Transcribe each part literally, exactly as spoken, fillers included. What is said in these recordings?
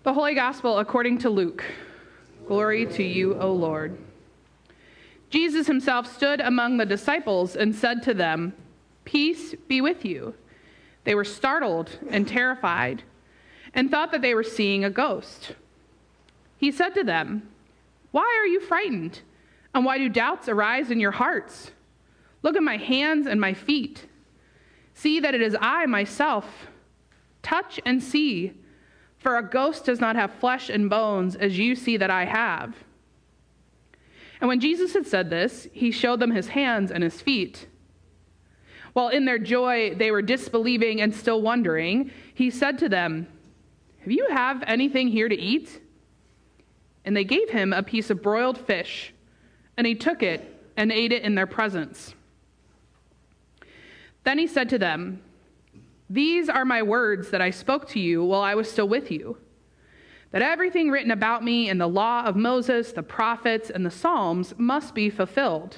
The Holy Gospel according to Luke. Glory to you, O Lord. Jesus himself stood among the disciples and said to them, "Peace be with you." They were startled and terrified and thought that they were seeing a ghost. He said to them, "Why are you frightened? And why do doubts arise in your hearts? Look at my hands and my feet. See that it is I myself. Touch and see. For a ghost does not have flesh and bones, as you see that I have." And when Jesus had said this, he showed them his hands and his feet. While in their joy they were disbelieving and still wondering, he said to them, "Have you have anything here to eat?" And they gave him a piece of broiled fish, and he took it and ate it in their presence. Then he said to them, "These are my words that I spoke to you while I was still with you, that everything written about me in the law of Moses, the prophets, and the Psalms must be fulfilled."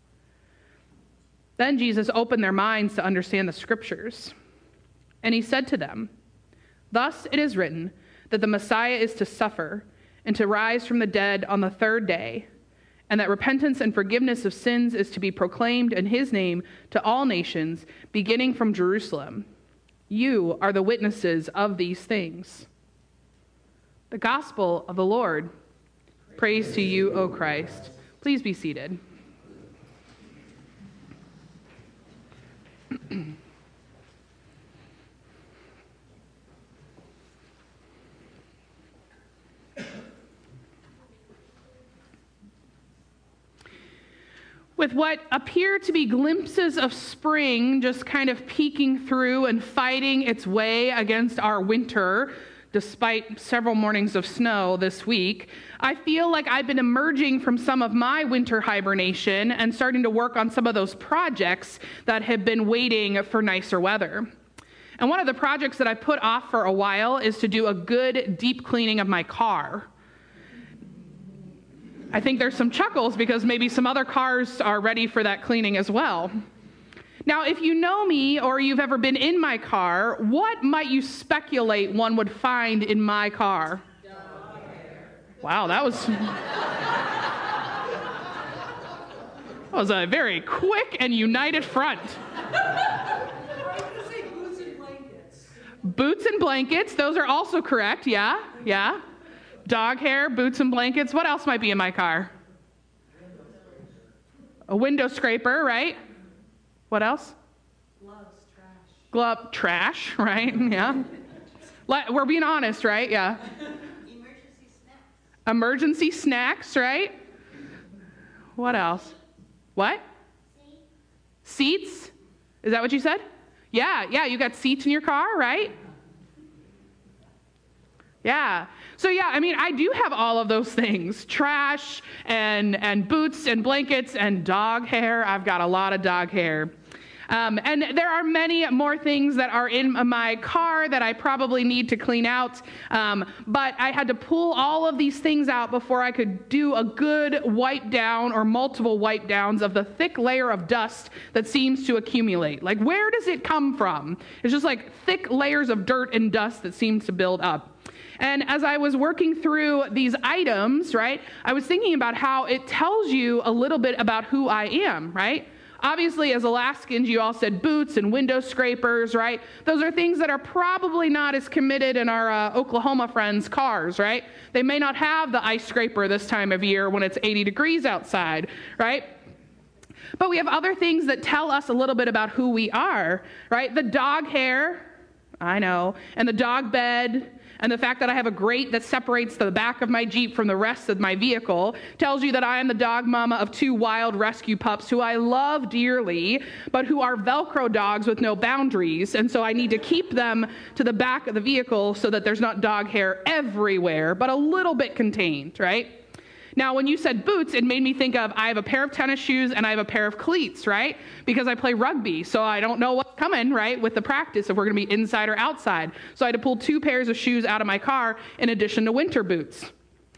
Then Jesus opened their minds to understand the scriptures. And he said to them, "Thus it is written that the Messiah is to suffer and to rise from the dead on the third day, and that repentance and forgiveness of sins is to be proclaimed in his name to all nations, beginning from Jerusalem. You are the witnesses of these things." The gospel of the Lord. Praise to you, O Christ. Please be seated. With what appear to be glimpses of spring just kind of peeking through and fighting its way against our winter, despite several mornings of snow this week, I feel like I've been emerging from some of my winter hibernation and starting to work on some of those projects that have been waiting for nicer weather. And one of the projects that I put off for a while is to do a good deep cleaning of my car. I think there's some chuckles because maybe some other cars are ready for that cleaning as well. Now, if you know me or you've ever been in my car, what might you speculate one would find in my car? Dog hair. Wow, that was that was a very quick and united front. Boots and blankets. Boots and blankets, those are also correct, yeah, yeah. Dog hair, boots and blankets. What else might be in my car? A window scraper, right? What else? Gloves, trash. Glove, trash, right? Yeah. Let, we're being honest, right? Yeah. Emergency snacks. Emergency snacks, right? What else? What? Seats. Seats? Is that what you said? Yeah, yeah, you got seats in your car, right? Yeah. So yeah, I mean, I do have all of those things. Trash and, and boots and blankets and dog hair. I've got a lot of dog hair. Um, and there are many more things that are in my car that I probably need to clean out. Um, but I had to pull all of these things out before I could do a good wipe down or multiple wipe downs of the thick layer of dust that seems to accumulate. Like, where does it come from? It's just like thick layers of dirt and dust that seems to build up. And as I was working through these items, right, I was thinking about how it tells you a little bit about who I am, right? Obviously, as Alaskans, you all said boots and window scrapers, right? Those are things that are probably not as committed in our uh, Oklahoma friends' cars, right? They may not have the ice scraper this time of year when it's eighty degrees outside, right? But we have other things that tell us a little bit about who we are, right? The dog hair, I know, and the dog bed, and the fact that I have a grate that separates the back of my Jeep from the rest of my vehicle tells you that I am the dog mama of two wild rescue pups who I love dearly, but who are Velcro dogs with no boundaries. And so I need to keep them to the back of the vehicle so that there's not dog hair everywhere, but a little bit contained, right? Now, when you said boots, it made me think of I have a pair of tennis shoes and I have a pair of cleats, right? Because I play rugby, so I don't know what's coming, right, with the practice, if we're going to be inside or outside. So I had to pull two pairs of shoes out of my car in addition to winter boots.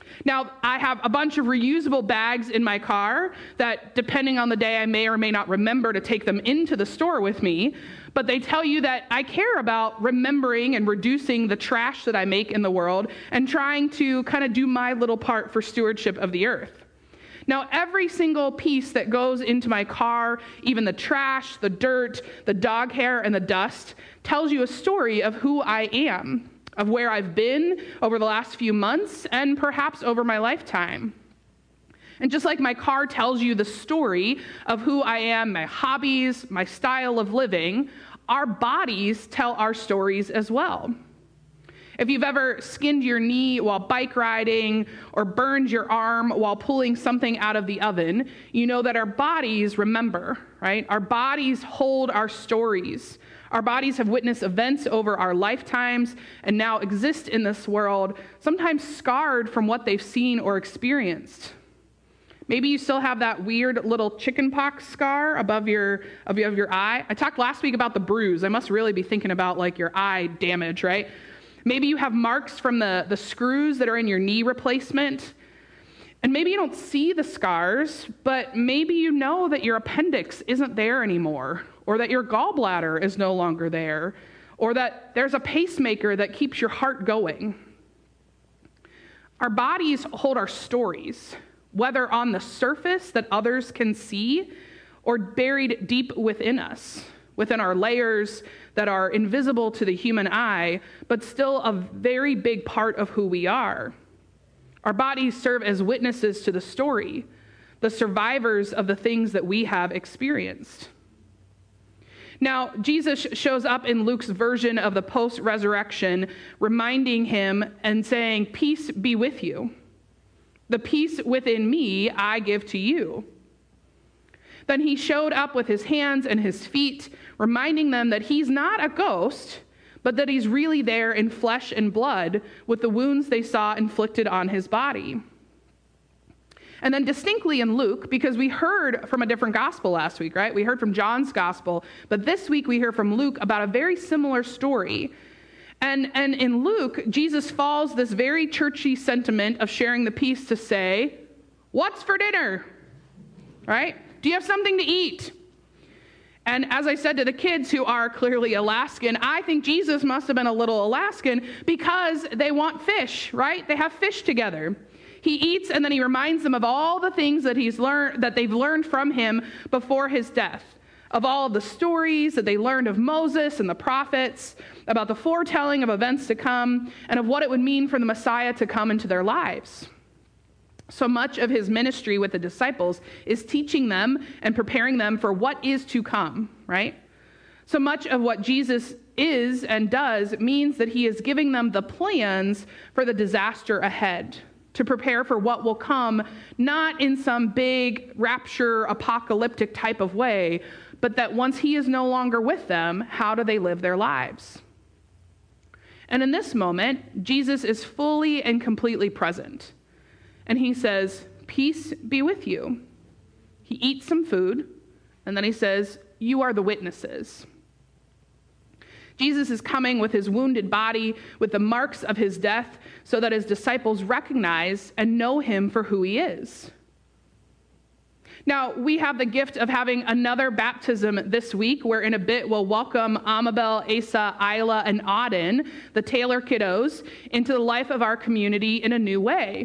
Now, I have a bunch of reusable bags in my car that, depending on the day, I may or may not remember to take them into the store with me, but they tell you that I care about remembering and reducing the trash that I make in the world and trying to kind of do my little part for stewardship of the earth. Now, every single piece that goes into my car, even the trash, the dirt, the dog hair, and the dust, tells you a story of who I am, of where I've been over the last few months, and perhaps over my lifetime. And just like my car tells you the story of who I am, my hobbies, my style of living, our bodies tell our stories as well. If you've ever skinned your knee while bike riding or burned your arm while pulling something out of the oven, you know that our bodies remember, right? Our bodies hold our stories. Our bodies have witnessed events over our lifetimes and now exist in this world, sometimes scarred from what they've seen or experienced. Maybe you still have that weird little chickenpox scar above your, above your eye. I talked last week about the bruise. I must really be thinking about like your eye damage, right? Maybe you have marks from the, the screws that are in your knee replacement. And maybe you don't see the scars, but maybe you know that your appendix isn't there anymore, or that your gallbladder is no longer there, or that there's a pacemaker that keeps your heart going. Our bodies hold our stories, whether on the surface that others can see, or buried deep within us, within our layers that are invisible to the human eye, but still a very big part of who we are. Our bodies serve as witnesses to the story, the survivors of the things that we have experienced. Now, Jesus shows up in Luke's version of the post-resurrection, reminding him and saying, "Peace be with you. The peace within me I give to you." Then he showed up with his hands and his feet, reminding them that he's not a ghost, but that he's really there in flesh and blood with the wounds they saw inflicted on his body. And then distinctly in Luke, because we heard from a different gospel last week, right? We heard from John's gospel, but this week we hear from Luke about a very similar story. And, and in Luke, Jesus follows this very churchy sentiment of sharing the peace to say, "What's for dinner?" Right? Do you have something to eat? And as I said to the kids who are clearly Alaskan, I think Jesus must have been a little Alaskan because they want fish, right? They have fish together. He eats and then he reminds them of all the things that he's learned, that they've learned from him before his death, of all of the stories that they learned of Moses and the prophets, about the foretelling of events to come, and of what it would mean for the Messiah to come into their lives. So much of his ministry with the disciples is teaching them and preparing them for what is to come, right? So much of what Jesus is and does means that he is giving them the plans for the disaster ahead, to prepare for what will come, not in some big rapture apocalyptic type of way, but that once he is no longer with them, how do they live their lives? And in this moment, Jesus is fully and completely present. And he says, "Peace be with you." He eats some food, and then he says, "You are the witnesses." Jesus is coming with his wounded body, with the marks of his death, so that his disciples recognize and know him for who he is. Now, we have the gift of having another baptism this week, where in a bit we'll welcome Amabel, Asa, Isla, and Auden, the Taylor kiddos, into the life of our community in a new way.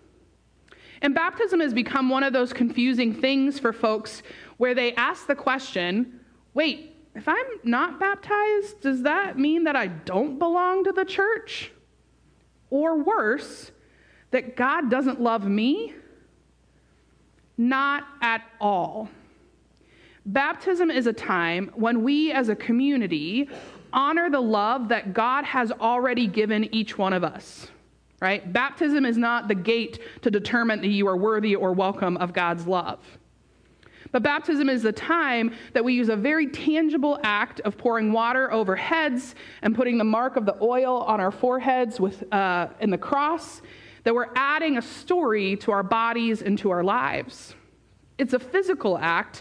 And baptism has become one of those confusing things for folks where they ask the question, wait, if I'm not baptized, does that mean that I don't belong to the church? Or worse, that God doesn't love me? Not at all. Baptism is a time when we as a community honor the love that God has already given each one of us. Right? Baptism is not the gate to determine that you are worthy or welcome of God's love. But baptism is the time that we use a very tangible act of pouring water over heads and putting the mark of the oil on our foreheads with uh, in the cross, that we're adding a story to our bodies and to our lives. It's a physical act,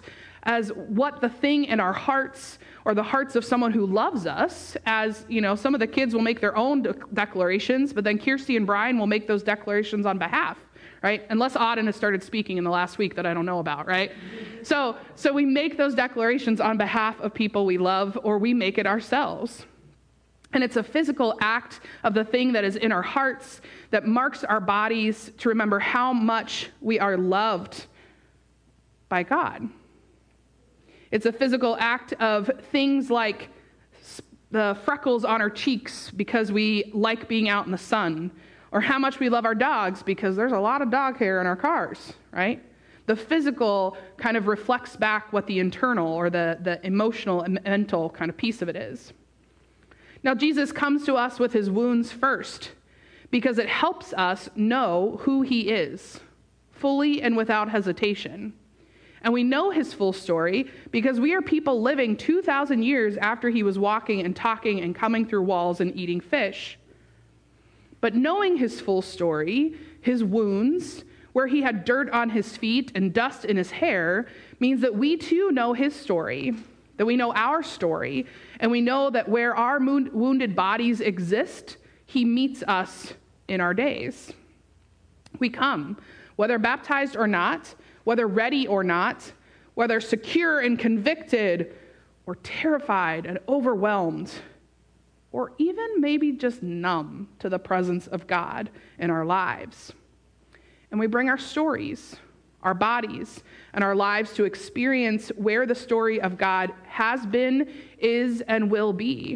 as what the thing in our hearts or the hearts of someone who loves us, as, you know, some of the kids will make their own de- declarations, but then Kirsty and Brian will make those declarations on behalf, right? Unless Auden has started speaking in the last week that I don't know about, right? So, so we make those declarations on behalf of people we love, or we make it ourselves. And it's a physical act of the thing that is in our hearts that marks our bodies to remember how much we are loved by God. It's a physical act of things like the freckles on our cheeks because we like being out in the sun, or how much we love our dogs because there's a lot of dog hair in our cars, right? The physical kind of reflects back what the internal or the, the emotional and mental kind of piece of it is. Now, Jesus comes to us with his wounds first because it helps us know who he is, fully and without hesitation. And we know his full story because we are people living two thousand years after he was walking and talking and coming through walls and eating fish. But knowing his full story, his wounds, where he had dirt on his feet and dust in his hair, means that we too know his story, that we know our story, and we know that where our wounded bodies exist, he meets us in our days. We come, whether baptized or not, whether ready or not, whether secure and convicted, or terrified and overwhelmed, or even maybe just numb to the presence of God in our lives. And we bring our stories, our bodies, and our lives to experience where the story of God has been, is, and will be.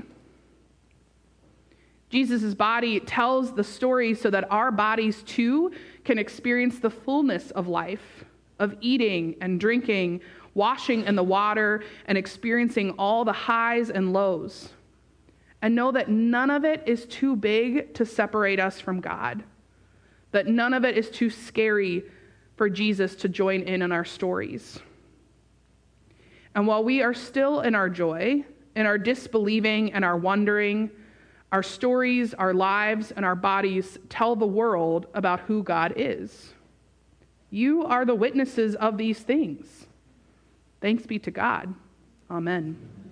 Jesus' body tells the story so that our bodies too can experience the fullness of life, of eating and drinking, washing in the water, and experiencing all the highs and lows. And know that none of it is too big to separate us from God. That none of it is too scary for Jesus to join in on our stories. And while we are still in our joy, in our disbelieving and our wondering, our stories, our lives, and our bodies tell the world about who God is. You are the witnesses of these things. Thanks be to God. Amen.